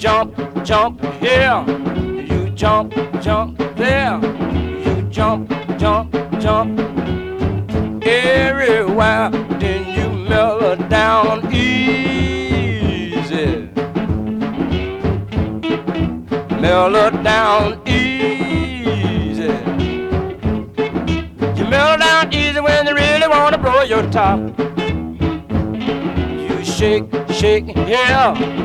jump, jump here. You jump, jump there. You jump, jump, jump everywhere. Then you mellow down easy. Mellow down easy. You mellow down easy when you really wanna blow your top. You shake, shake here.